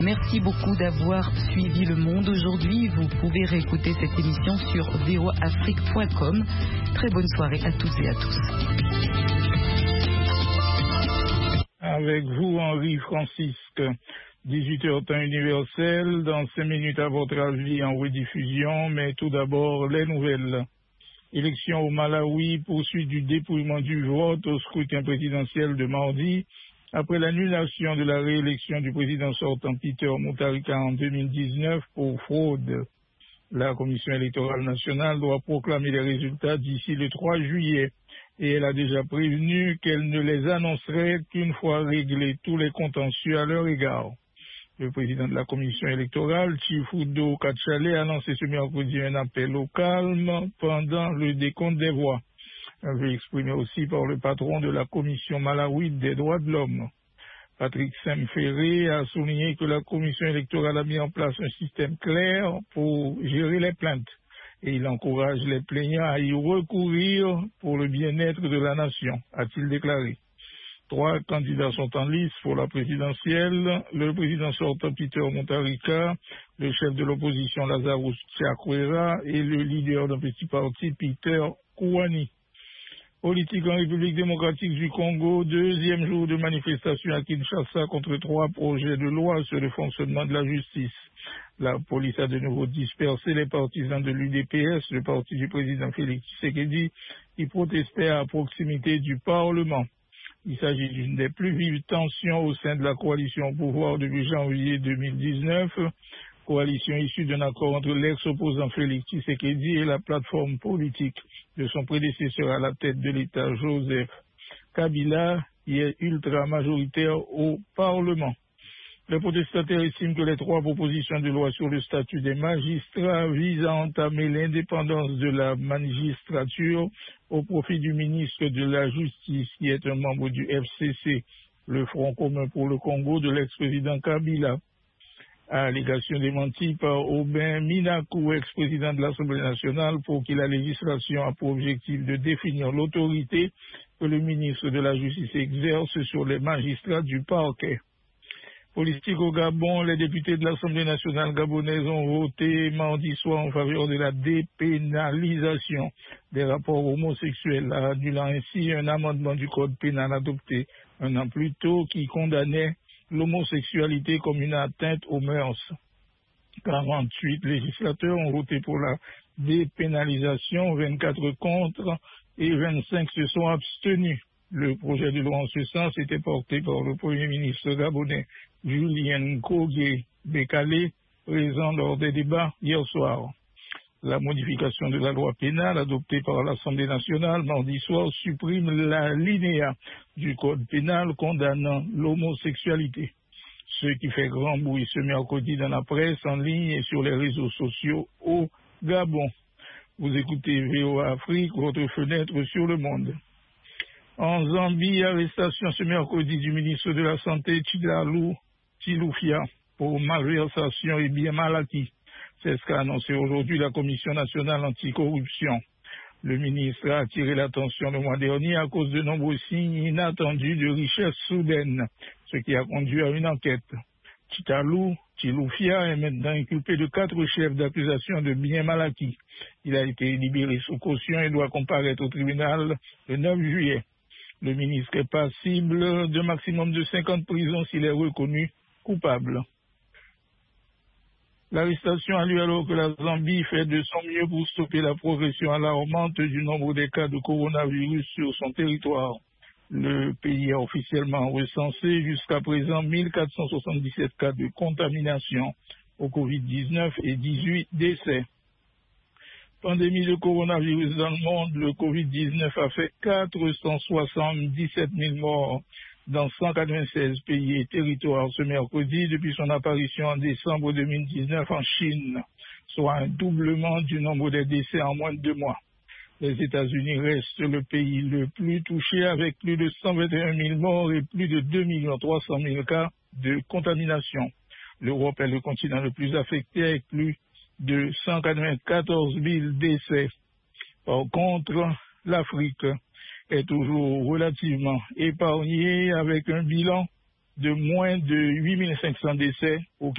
Merci beaucoup d'avoir suivi Le Monde aujourd'hui. Vous pouvez réécouter cette émission sur voaafrique.com. Très bonne soirée à toutes et à tous. Avec vous, Henri Francisque, 18h temps universel, dans 5 minutes à votre avis en rediffusion, mais tout d'abord les nouvelles. Élection au Malawi, poursuite du dépouillement du vote au scrutin présidentiel de mardi, après l'annulation de la réélection du président sortant Peter Mutharika en 2019 pour fraude. La Commission électorale nationale doit proclamer les résultats d'ici le 3 juillet et elle a déjà prévenu qu'elle ne les annoncerait qu'une fois réglés tous les contentieux à leur égard. Le président de la commission électorale, Chifudo Kachale, a lancé ce mercredi un appel au calme pendant le décompte des voix. Un vœu exprimé aussi par le patron de la commission malawite des droits de l'homme. Patrick Semferé a souligné que la commission électorale a mis en place un système clair pour gérer les plaintes et il encourage les plaignants à y recourir pour le bien-être de la nation, a-t-il déclaré. 3 candidats sont en lice pour la présidentielle, le président sortant Peter Mutharika, le chef de l'opposition Lazarus Chakwera et le leader d'un petit parti Peter Kouani. Politique en République démocratique du Congo, 2e jour de manifestation à Kinshasa contre 3 projets de loi sur le fonctionnement de la justice. La police a de nouveau dispersé les partisans de l'UDPS, le parti du président Félix Tshisekedi, qui protestaient à proximité du Parlement. Il s'agit d'une des plus vives tensions au sein de la coalition au pouvoir depuis janvier 2019, coalition issue d'un accord entre l'ex-opposant Félix Tshisekedi et la plateforme politique de son prédécesseur à la tête de l'État, Joseph Kabila, qui est ultra-majoritaire au Parlement. Les protestataires estiment que les 3 propositions de loi sur le statut des magistrats visent à entamer l'indépendance de la magistrature au profit du ministre de la Justice, qui est un membre du FCC, le Front commun pour le Congo de l'ex-président Kabila. Allégation démentie par Aubin Minakou, ex-président de l'Assemblée nationale, pour qui la législation a pour objectif de définir l'autorité que le ministre de la Justice exerce sur les magistrats du parquet. Politique au Gabon, les députés de l'Assemblée nationale gabonaise ont voté mardi soir en faveur de la dépénalisation des rapports homosexuels, annulant ainsi un amendement du code pénal adopté un an plus tôt qui condamnait l'homosexualité comme une atteinte aux mœurs. 48 législateurs ont voté pour la dépénalisation, 24 contre et 25 se sont abstenus. Le projet de loi en ce sens était porté par le Premier ministre gabonais Julien Kogé Bekale, présent lors des débats hier soir. La modification de la loi pénale adoptée par l'Assemblée nationale mardi soir supprime l'alinéa du code pénal condamnant l'homosexualité. Ce qui fait grand bruit ce mercredi dans la presse, en ligne et sur les réseaux sociaux au Gabon. Vous écoutez VOA Afrique, votre fenêtre sur le monde. En Zambie, arrestation ce mercredi du ministre de la Santé Tshilalo Tshilufya pour malversation et bien mal acquis. C'est ce qu'a annoncé aujourd'hui la Commission nationale anticorruption. Le ministre a attiré l'attention le mois dernier à cause de nombreux signes inattendus de richesse soudaine, ce qui a conduit à une enquête. Tshilufya est maintenant inculpé de 4 chefs d'accusation de biens mal acquis. Il a été libéré sous caution et doit comparaître au tribunal le 9 juillet. Le ministre est passible d'un maximum de 50 prisons s'il est reconnu coupable. L'arrestation a lieu alors que la Zambie fait de son mieux pour stopper la progression alarmante du nombre des cas de coronavirus sur son territoire. Le pays a officiellement recensé jusqu'à présent 1477 cas de contamination au Covid-19 et 18 décès. Pandémie de coronavirus dans le monde, le Covid-19 a fait 477 000 morts dans 196 pays et territoires ce mercredi depuis son apparition en décembre 2019 en Chine, soit un doublement du nombre des décès en moins de 2 mois. Les États-Unis restent le pays le plus touché avec plus de 121 000 morts et plus de 2 300 000 cas de contamination. L'Europe est le continent le plus affecté avec plus de 194 000 décès. Par contre, l'Afrique est toujours relativement épargnée avec un bilan de moins de 8500 décès au